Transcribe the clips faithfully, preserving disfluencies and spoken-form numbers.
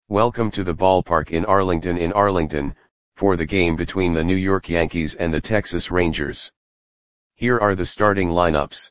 Welcome to the ballpark in Arlington in Arlington, for the game between the New York Yankees and the Texas Rangers. Here are the starting lineups.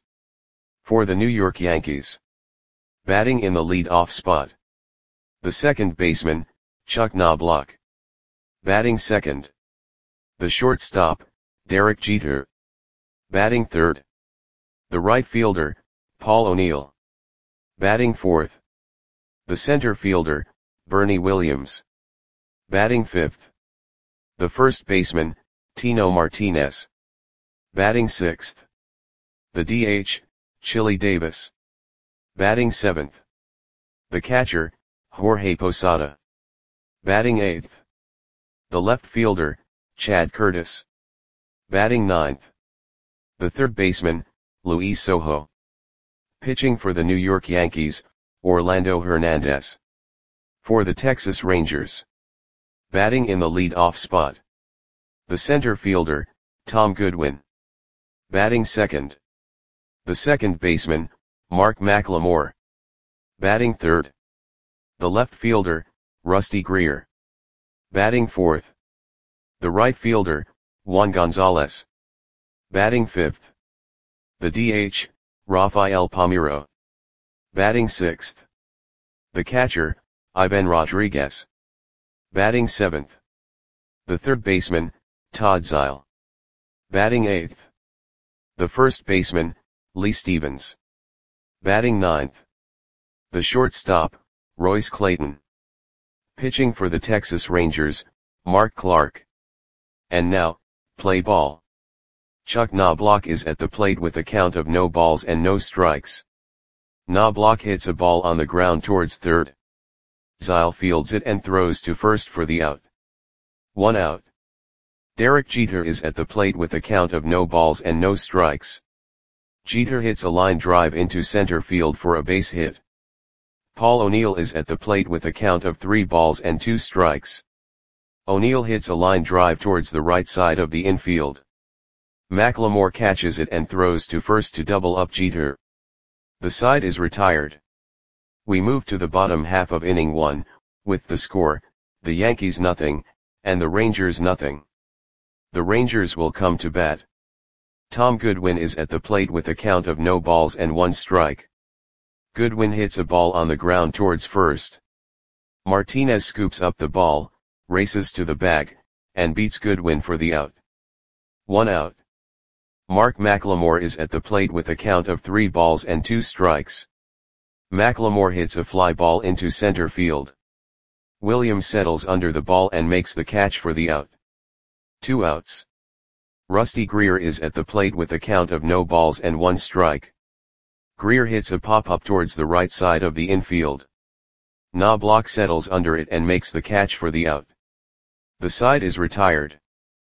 For the New York Yankees. Batting in the lead-off spot. The second baseman, Chuck Knobloch. Batting second. The shortstop, Derek Jeter. Batting third. The right fielder, Paul O'Neill. Batting fourth. The center fielder, Bernie Williams. Batting fifth. The first baseman, Tino Martinez. Batting sixth. The D H, Chili Davis. Batting seventh. The catcher, Jorge Posada. Batting eighth. The left fielder, Chad Curtis. Batting ninth. The third baseman, Luis Sojo. Pitching for the New York Yankees, Orlando Hernandez. For the Texas Rangers. Batting in the lead-off spot. The center fielder, Tom Goodwin. Batting second. The second baseman, Mark McLemore. Batting third. The left fielder, Rusty Greer. Batting fourth. The right fielder, Juan Gonzalez. Batting fifth. The D H, Rafael Palmeiro. Batting sixth. The catcher, Ivan Rodriguez. Batting seventh. The third baseman, Todd Zeile. Batting eighth. The first baseman, Lee Stevens. Batting ninth. The shortstop, Royce Clayton. Pitching for the Texas Rangers, Mark Clark. And now, play ball. Chuck Knobloch is at the plate with a count of no balls and no strikes. Knobloch hits a ball on the ground towards third. Zeile fields it and throws to first for the out. One out. Derek Jeter is at the plate with a count of no balls and no strikes. Jeter hits a line drive into center field for a base hit. Paul O'Neill is at the plate with a count of three balls and two strikes. O'Neill hits a line drive towards the right side of the infield. McLemore catches it and throws to first to double up Jeter. The side is retired. We move to the bottom half of inning one, with the score, the Yankees nothing, and the Rangers nothing. The Rangers will come to bat. Tom Goodwin is at the plate with a count of no balls and one strike. Goodwin hits a ball on the ground towards first. Martinez scoops up the ball, races to the bag, and beats Goodwin for the out. One out. Mark McLemore is at the plate with a count of three balls and two strikes. McLemore hits a fly ball into center field. Williams settles under the ball and makes the catch for the out. Two outs. Rusty Greer is at the plate with a count of no balls and one strike. Greer hits a pop-up towards the right side of the infield. Knobloch settles under it and makes the catch for the out. The side is retired.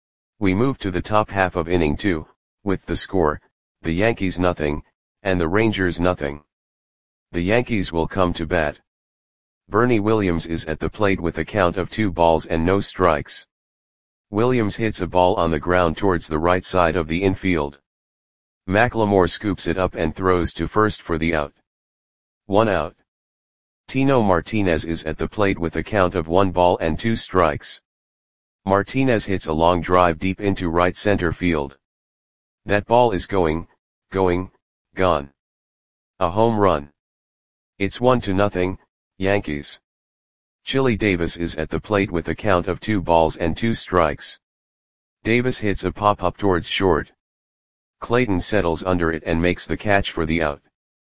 We move to the top half of inning two, with the score, the Yankees nothing, and the Rangers nothing. The Yankees will come to bat. Bernie Williams is at the plate with a count of two balls and no strikes. Williams hits a ball on the ground towards the right side of the infield. McLemore scoops it up and throws to first for the out. One out. Tino Martinez is at the plate with a count of one ball and two strikes. Martinez hits a long drive deep into right center field. That ball is going, going, gone. A home run. It's one to nothing, Yankees. Chili Davis is at the plate with a count of two balls and two strikes. Davis hits a pop-up towards short. Clayton settles under it and makes the catch for the out.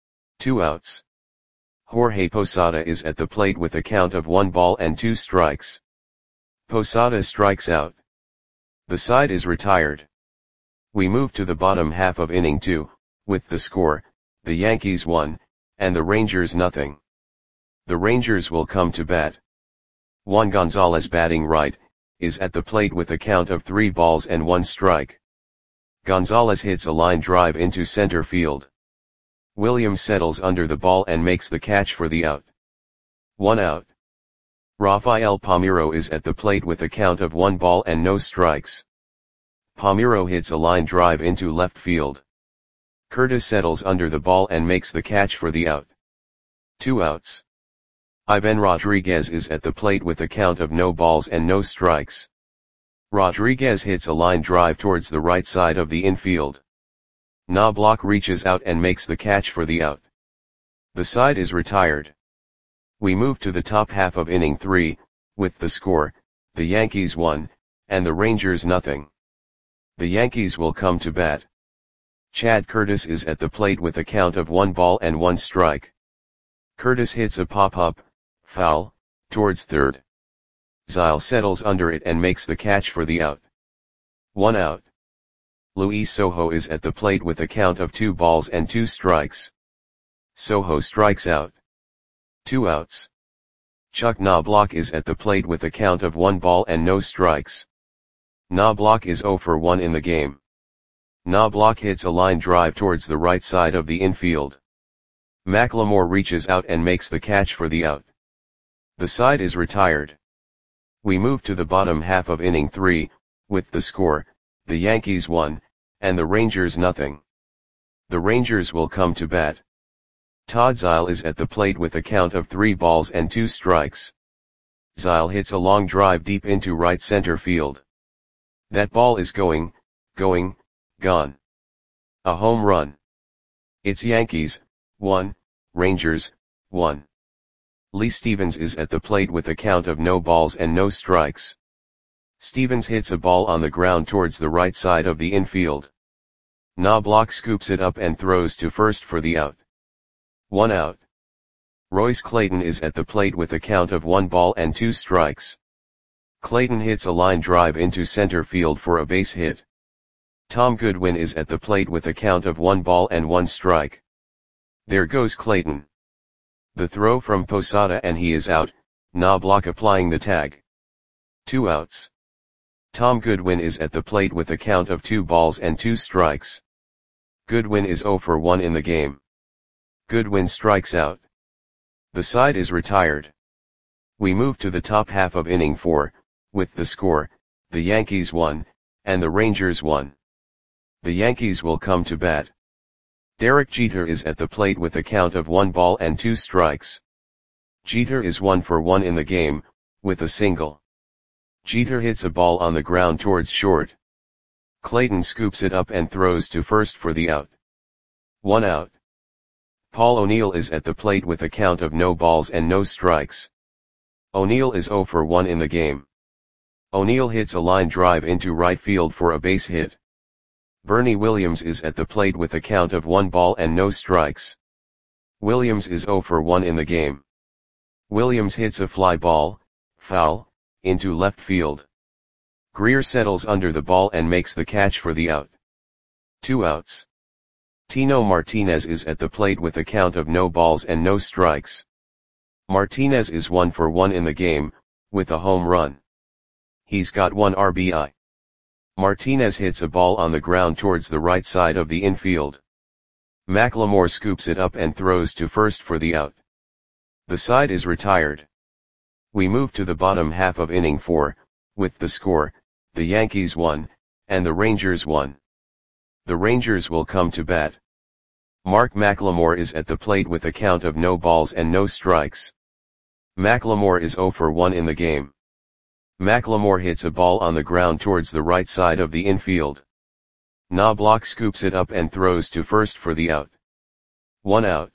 Two outs. Jorge Posada is at the plate with a count of one ball and two strikes. Posada strikes out. The side is retired. We move to the bottom half of inning two, with the score, the Yankees one, and the Rangers nothing. The Rangers will come to bat. Juan Gonzalez batting right, is at the plate with a count of three balls and one strike. Gonzalez hits a line drive into center field. Williams settles under the ball and makes the catch for the out. One out. Rafael Palmeiro is at the plate with a count of one ball and no strikes. Palmeiro hits a line drive into left field. Curtis settles under the ball and makes the catch for the out. Two outs. Ivan Rodriguez is at the plate with a count of no balls and no strikes. Rodriguez hits a line drive towards the right side of the infield. Knobloch reaches out and makes the catch for the out. The side is retired. We move to the top half of inning three, with the score, the Yankees one, and the Rangers nothing. The Yankees will come to bat. Chad Curtis is at the plate with a count of one ball and one strike. Curtis hits a pop-up, foul, towards third. Zyle settles under it and makes the catch for the out. One out. Luis Sojo is at the plate with a count of two balls and two strikes. Sojo strikes out. Two outs. Chuck Knobloch is at the plate with a count of one ball and no strikes. Knobloch is zero for one in the game. Knobloch hits a line drive towards the right side of the infield. McLemore reaches out and makes the catch for the out. The side is retired. We move to the bottom half of inning three, with the score, the Yankees one, and the Rangers nothing. The Rangers will come to bat. Todd Zyle is at the plate with a count of three balls and two strikes. Zyle hits a long drive deep into right center field. That ball is going, going, gone. A home run. It's Yankees, one, Rangers, one. Lee Stevens is at the plate with a count of no balls and no strikes. Stevens hits a ball on the ground towards the right side of the infield. Knobloch scoops it up and throws to first for the out. One out. Royce Clayton is at the plate with a count of one ball and two strikes. Clayton hits a line drive into center field for a base hit. Tom Goodwin is at the plate with a count of one ball and one strike. There goes Clayton. The throw from Posada and he is out, Knobloch applying the tag. Two outs. Tom Goodwin is at the plate with a count of two balls and two strikes. Goodwin is zero for one in the game. Goodwin strikes out. The side is retired. We move to the top half of inning four, with the score, the Yankees one, and the Rangers one. The Yankees will come to bat. Derek Jeter is at the plate with a count of one ball and two strikes. Jeter is one for one in the game, with a single. Jeter hits a ball on the ground towards short. Clayton scoops it up and throws to first for the out. One out. Paul O'Neill is at the plate with a count of no balls and no strikes. O'Neill is zero for one in the game. O'Neill hits a line drive into right field for a base hit. Bernie Williams is at the plate with a count of one ball and no strikes. Williams is zero for one in the game. Williams hits a fly ball, foul, into left field. Greer settles under the ball and makes the catch for the out. Two outs. Tino Martinez is at the plate with a count of no balls and no strikes. Martinez is one for one in the game, with a home run. He's got one R B I. Martinez hits a ball on the ground towards the right side of the infield. McLemore scoops it up and throws to first for the out. The side is retired. We move to the bottom half of inning four, with the score, the Yankees one, and the Rangers one. The Rangers will come to bat. Mark McLemore is at the plate with a count of no balls and no strikes. McLemore is zero for one in the game. McLemore hits a ball on the ground towards the right side of the infield. Knobloch scoops it up and throws to first for the out. One out.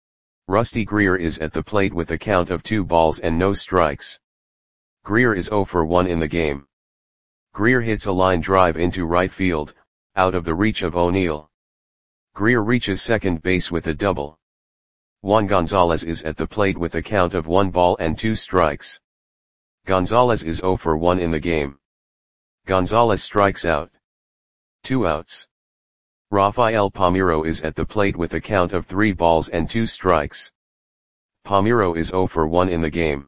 Rusty Greer is at the plate with a count of two balls and no strikes. Greer is zero for one in the game. Greer hits a line drive into right field, out of the reach of O'Neill. Greer reaches second base with a double. Juan Gonzalez is at the plate with a count of one ball and two strikes. Gonzalez is zero for one in the game. Gonzalez strikes out. Two outs. Rafael Palmeiro is at the plate with a count of three balls and two strikes. Palmeiro is zero for one in the game.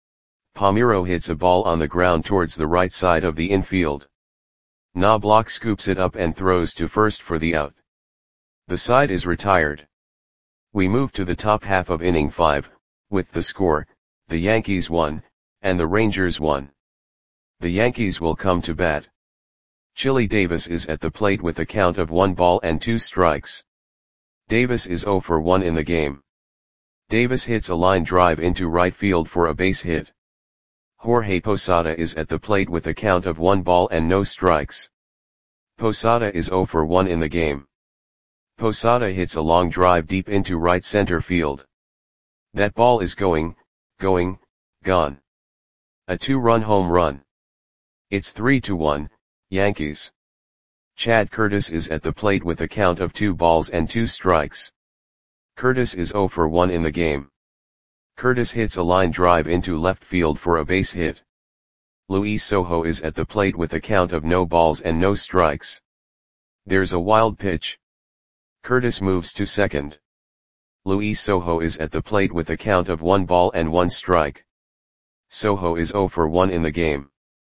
Palmeiro hits a ball on the ground towards the right side of the infield. Knobloch scoops it up and throws to first for the out. The side is retired. We move to the top half of inning five, with the score, the Yankees one, and the Rangers one. The Yankees will come to bat. Chili Davis is at the plate with a count of one ball and two strikes. Davis is zero for one in the game. Davis hits a line drive into right field for a base hit. Jorge Posada is at the plate with a count of one ball and no strikes. Posada is zero for one in the game. Posada hits a long drive deep into right center field. That ball is going, going, gone. A two-run home run. It's three to one, Yankees. Chad Curtis is at the plate with a count of two balls and two strikes. Curtis is zero for one in the game. Curtis hits a line drive into left field for a base hit. Luis Sojo is at the plate with a count of no balls and no strikes. There's a wild pitch. Curtis moves to second. Luis Sojo is at the plate with a count of one ball and one strike. Sojo is zero for one in the game.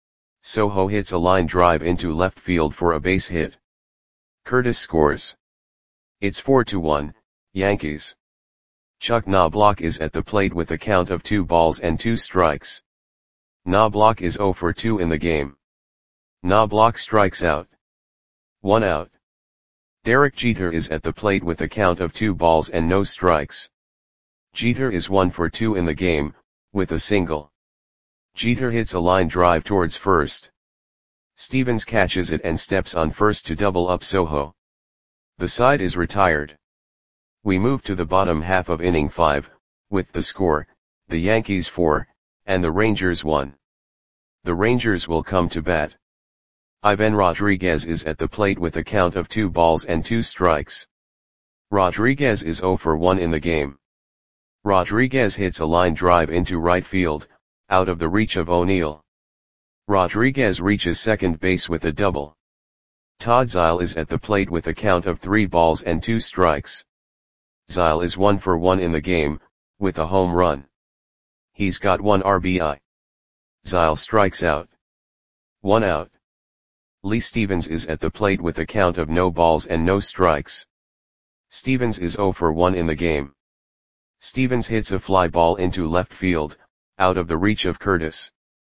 Sojo hits a line drive into left field for a base hit. Curtis scores. It's four to one, Yankees. Chuck Knobloch is at the plate with a count of two balls and two strikes. Knobloch is zero for two in the game. Knobloch strikes out. One out. Derek Jeter is at the plate with a count of two balls and no strikes. Jeter is one for two in the game, with a single. Jeter hits a line drive towards first. Stevens catches it and steps on first to double up Sojo. The side is retired. We move to the bottom half of inning five, with the score, the Yankees four, and the Rangers one. The Rangers will come to bat. Ivan Rodriguez is at the plate with a count of two balls and two strikes. Rodriguez is zero for one in the game. Rodriguez hits a line drive into right field, out of the reach of O'Neill. Rodriguez reaches second base with a double. Todd Zeile is at the plate with a count of three balls and two strikes. Zeile is one for one in the game, with a home run. He's got one R B I. Zeile strikes out. One out. Lee Stevens is at the plate with a count of no balls and no strikes. Stevens is zero for one in the game. Stevens hits a fly ball into left field, out of the reach of Curtis.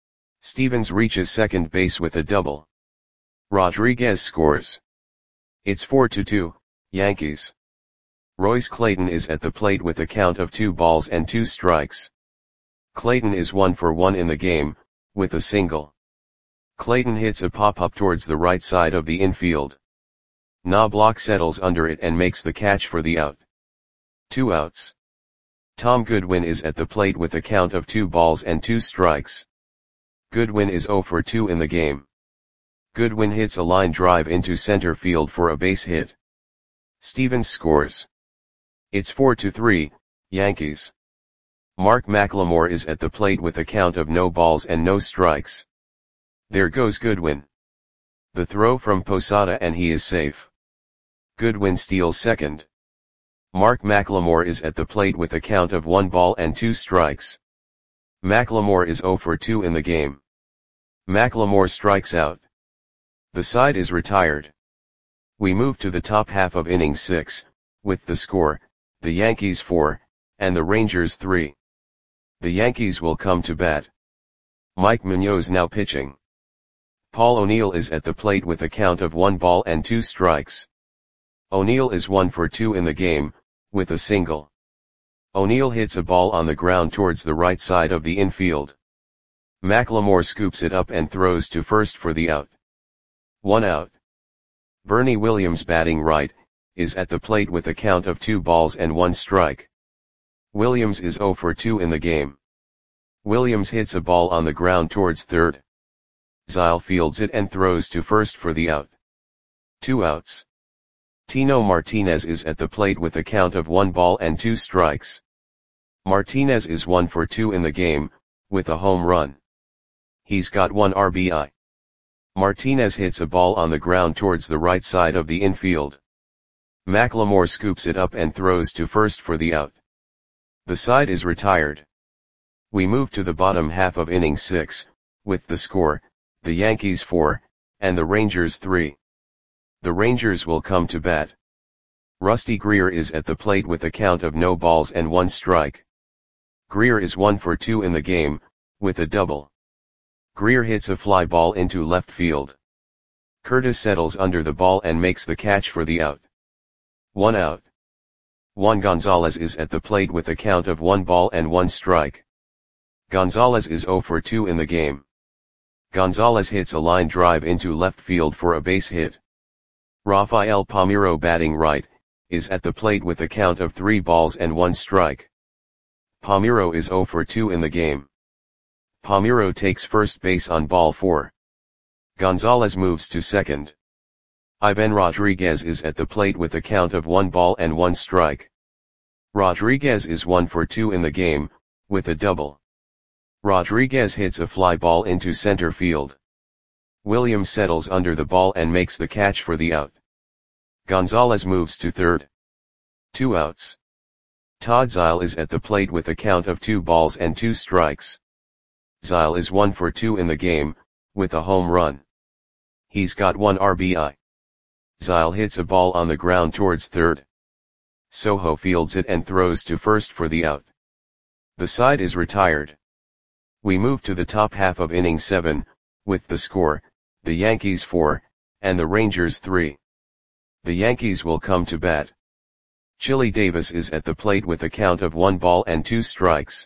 Stevens reaches second base with a double. Rodriguez scores. It's four to two, Yankees. Royce Clayton is at the plate with a count of two balls and two strikes. Clayton is one for one in the game, with a single. Clayton hits a pop-up towards the right side of the infield. Knobloch settles under it and makes the catch for the out. Two outs. Tom Goodwin is at the plate with a count of two balls and two strikes. Goodwin is zero for two in the game. Goodwin hits a line drive into center field for a base hit. Stevens scores. It's four to three, Yankees. Mark McLemore is at the plate with a count of no balls and no strikes. There goes Goodwin. The throw from Posada and he is safe. Goodwin steals second. Mark McLemore is at the plate with a count of one ball and two strikes. McLemore is zero for two in the game. McLemore strikes out. The side is retired. We move to the top half of inning six, with the score, the Yankees four, and the Rangers three. The Yankees will come to bat. Mike Munoz now pitching. Paul O'Neill is at the plate with a count of one ball and two strikes. O'Neill is one for two in the game, with a single. O'Neill hits a ball on the ground towards the right side of the infield. McLemore scoops it up and throws to first for the out. One out. Bernie Williams, batting right, is at the plate with a count of two balls and one strike. Williams is zero for two in the game. Williams hits a ball on the ground towards third. Zeile fields it and throws to first for the out. Two outs. Tino Martinez is at the plate with a count of one ball and two strikes. Martinez is one for two in the game, with a home run. He's got one R B I. Martinez hits a ball on the ground towards the right side of the infield. McLemore scoops it up and throws to first for the out. The side is retired. We move to the bottom half of inning six, with the score, the Yankees four, and the Rangers three. The Rangers will come to bat. Rusty Greer is at the plate with a count of no balls and one strike. Greer is one for two in the game, with a double. Greer hits a fly ball into left field. Curtis settles under the ball and makes the catch for the out. One out. Juan Gonzalez is at the plate with a count of one ball and one strike. Gonzalez is zero for two in the game. Gonzalez hits a line drive into left field for a base hit. Rafael Palmeiro, batting right, is at the plate with a count of three balls and one strike. Palmeiro is zero for two in the game. Palmeiro takes first base on ball four. Gonzalez moves to second. Ivan Rodriguez is at the plate with a count of one ball and one strike. Rodriguez is one for two in the game, with a double. Rodriguez hits a fly ball into center field. Williams settles under the ball and makes the catch for the out. Gonzalez moves to third. Two outs. Todd Zeile is at the plate with a count of two balls and two strikes. Zeile is one for two in the game, with a home run. He's got one R B I. Zeile hits a ball on the ground towards third. Sojo fields it and throws to first for the out. The side is retired. We move to the top half of inning seven, with the score, the Yankees four, and the Rangers three. The Yankees will come to bat. Chili Davis is at the plate with a count of one ball and two strikes.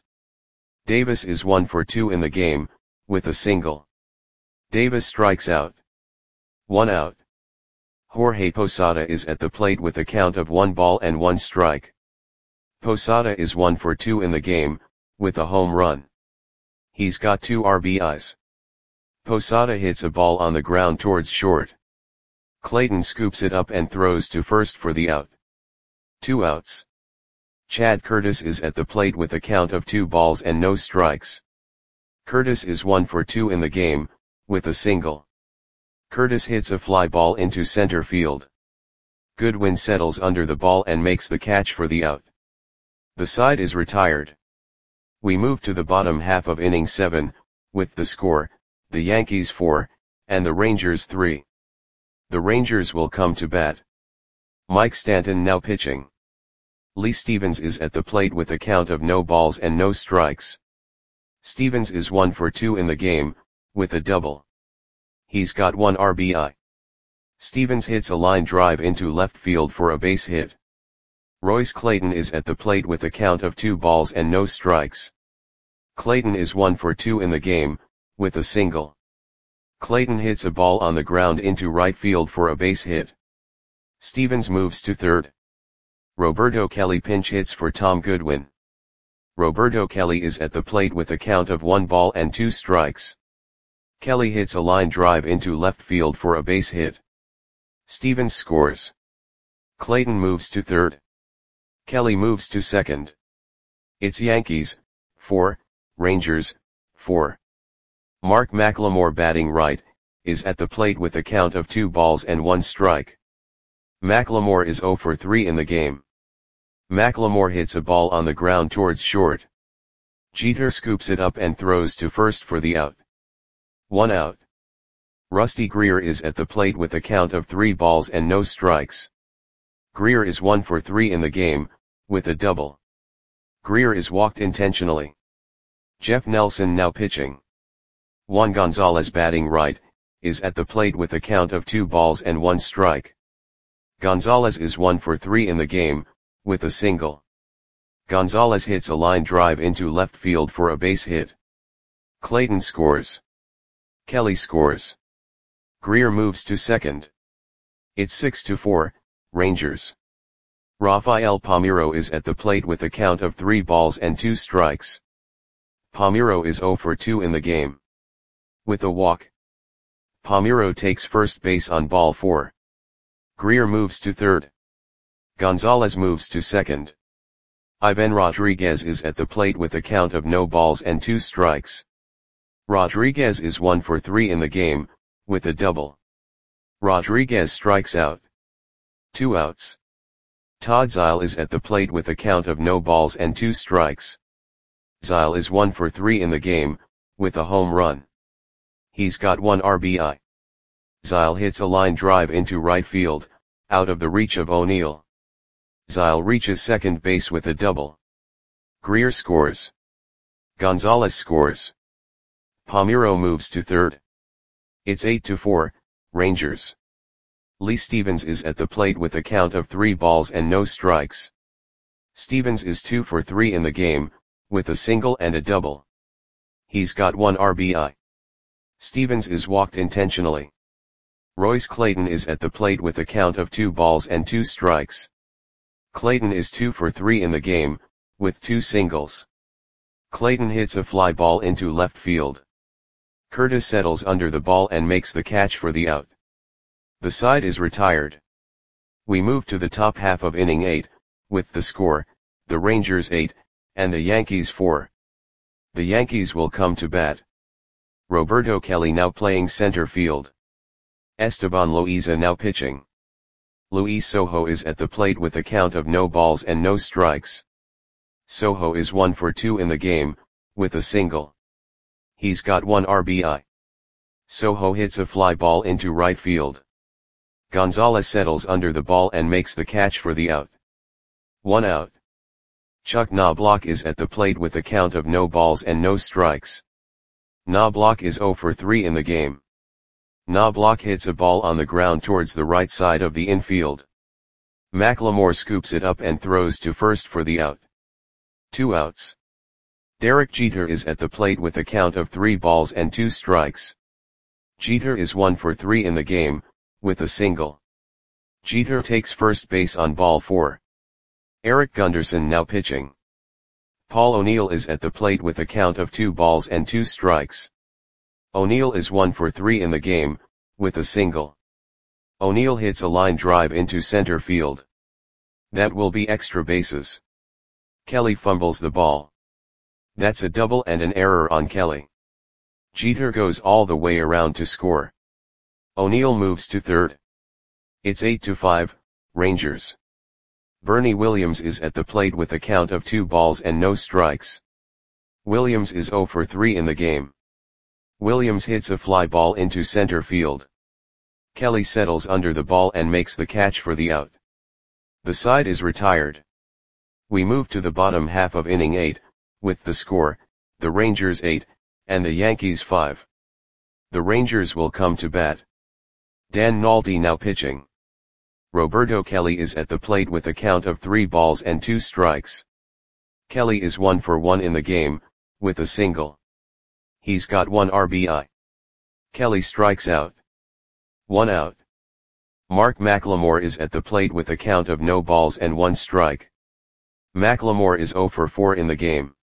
Davis is one for two in the game, with a single. Davis strikes out. One out. Jorge Posada is at the plate with a count of one ball and one strike. Posada is one for two in the game, with a home run. He's got two R B Is. Posada hits a ball on the ground towards short. Clayton scoops it up and throws to first for the out. Two outs. Chad Curtis is at the plate with a count of two balls and no strikes. Curtis is one for two in the game, with a single. Curtis hits a fly ball into center field. Goodwin settles under the ball and makes the catch for the out. The side is retired. We move to the bottom half of inning seven, with the score, the Yankees four, and the Rangers three. The Rangers will come to bat. Mike Stanton now pitching. Lee Stevens is at the plate with a count of no balls and no strikes. Stevens is one for two in the game, with a double. He's got one R B I. Stevens hits a line drive into left field for a base hit. Royce Clayton is at the plate with a count of two balls and no strikes. Clayton is one for two in the game, with a single. Clayton hits a ball on the ground into right field for a base hit. Stevens moves to third. Roberto Kelly pinch hits for Tom Goodwin. Roberto Kelly is at the plate with a count of one ball and two strikes. Kelly hits a line drive into left field for a base hit. Stevens scores. Clayton moves to third. Kelly moves to second. It's Yankees, four, Rangers, four. Mark McLemore, batting right, is at the plate with a count of two balls and one strike. McLemore is zero for three in the game. McLemore hits a ball on the ground towards short. Jeter scoops it up and throws to first for the out. One out. Rusty Greer is at the plate with a count of three balls and no strikes. Greer is one for three in the game, with a double. Greer is walked intentionally. Jeff Nelson now pitching. Juan Gonzalez, batting right, is at the plate with a count of two balls and one strike. Gonzalez is one for three in the game, with a single. Gonzalez hits a line drive into left field for a base hit. Clayton scores. Kelly scores. Greer moves to second. It's six to four, Rangers. Rafael Palmeiro is at the plate with a count of three balls and two strikes. Palmeiro is zero for two in the game. With a walk. Palmeiro takes first base on ball four. Greer moves to third. Gonzalez moves to second. Ivan Rodriguez is at the plate with a count of no balls and two strikes. Rodriguez is one for three in the game, with a double. Rodriguez strikes out. Two outs. Todd Zeile is at the plate with a count of no balls and two strikes. Zeile is one for three in the game, with a home run. He's got one R B I. Zeile hits a line drive into right field, out of the reach of O'Neill. Zeile reaches second base with a double. Greer scores. Gonzalez scores. Palmeiro moves to third. It's eight to four, Rangers. Lee Stevens is at the plate with a count of three balls and no strikes. Stevens is two for three in the game, with a single and a double. He's got one R B I. Stevens is walked intentionally. Royce Clayton is at the plate with a count of two balls and two strikes. Clayton is two for three in the game, with two singles. Clayton hits a fly ball into left field. Curtis settles under the ball and makes the catch for the out. The side is retired. We move to the top half of inning eight, with the score, the Rangers eight, and the Yankees four. The Yankees will come to bat. Roberto Kelly now playing center field. Esteban Loaiza now pitching. Luis Sojo is at the plate with a count of no balls and no strikes. Sojo is one for two in the game, with a single. He's got one R B I. Sojo hits a fly ball into right field. Gonzalez settles under the ball and makes the catch for the out. One out. Chuck Knobloch is at the plate with a count of no balls and no strikes. Knobloch is zero for three in the game. Knobloch hits a ball on the ground towards the right side of the infield. McLemore scoops it up and throws to first for the out. Two outs. Derek Jeter is at the plate with a count of three balls and two strikes. Jeter is one for three in the game, with a single. Jeter takes first base on ball four. Eric Gunderson now pitching. Paul O'Neill is at the plate with a count of two balls and two strikes. O'Neill is one for three in the game, with a single. O'Neill hits a line drive into center field. That will be extra bases. Kelly fumbles the ball. That's a double and an error on Kelly. Jeter goes all the way around to score. O'Neill moves to third. It's eight to five, Rangers. Bernie Williams is at the plate with a count of two balls and no strikes. Williams is zero for three in the game. Williams hits a fly ball into center field. Kelly settles under the ball and makes the catch for the out. The side is retired. We move to the bottom half of inning eight, with the score, the Rangers eight, and the Yankees five. The Rangers will come to bat. Dan Nolte now pitching. Roberto Kelly is at the plate with a count of three balls and two strikes. Kelly is one for one in the game, with a single. He's got one R B I. Kelly strikes out. One out. Mark McLemore is at the plate with a count of no balls and one strike. McLemore is zero for four in the game.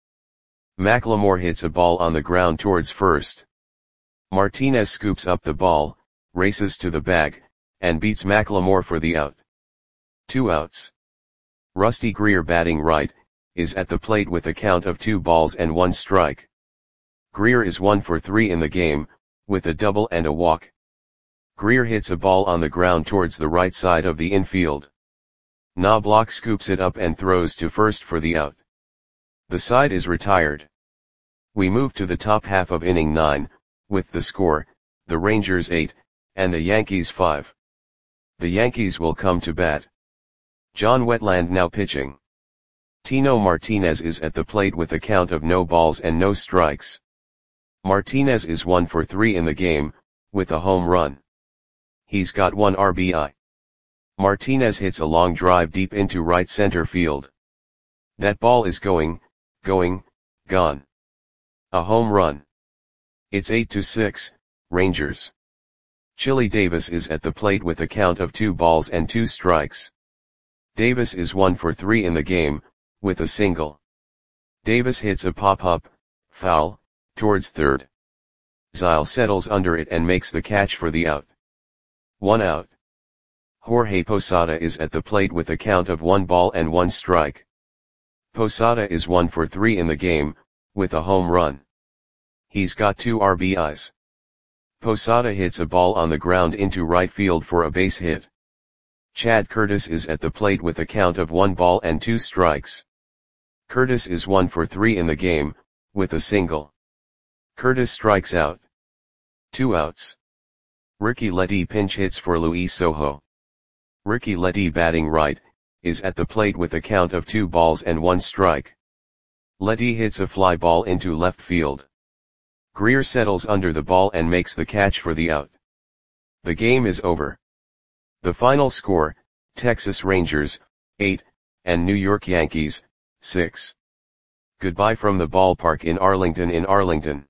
McLemore hits a ball on the ground towards first. Martinez scoops up the ball, races to the bag, and beats McLemore for the out. Two outs. Rusty Greer batting right, is at the plate with a count of two balls and one strike. Greer is one for three in the game, with a double and a walk. Greer hits a ball on the ground towards the right side of the infield. Knobloch scoops it up and throws to first for the out. The side is retired. We move to the top half of inning nine, with the score, the Rangers eight, and the Yankees five. The Yankees will come to bat. John Wetland now pitching. Tino Martinez is at the plate with a count of no balls and no strikes. Martinez is one for three in the game, with a home run. He's got one R B I. Martinez hits a long drive deep into right center field. That ball is going, going, gone. A home run. It's eight to six, Rangers. Chili Davis is at the plate with a count of two balls and two strikes. Davis is one for three in the game, with a single. Davis hits a pop-up, foul, towards third. Zyle settles under it and makes the catch for the out. One out. Jorge Posada is at the plate with a count of one ball and one strike. Posada is one for three in the game, with a home run. He's got two R B Is. Posada hits a ball on the ground into right field for a base hit. Chad Curtis is at the plate with a count of one ball and two strikes. Curtis is one for three in the game, with a single. Curtis strikes out. Two outs. Ricky Letty pinch hits for Luis Sojo. Ricky Letty batting right, is at the plate with a count of two balls and one strike. Letty hits a fly ball into left field. Greer settles under the ball and makes the catch for the out. The game is over. The final score, Texas Rangers, eight, and New York Yankees, six. Goodbye from the ballpark in Arlington in Arlington.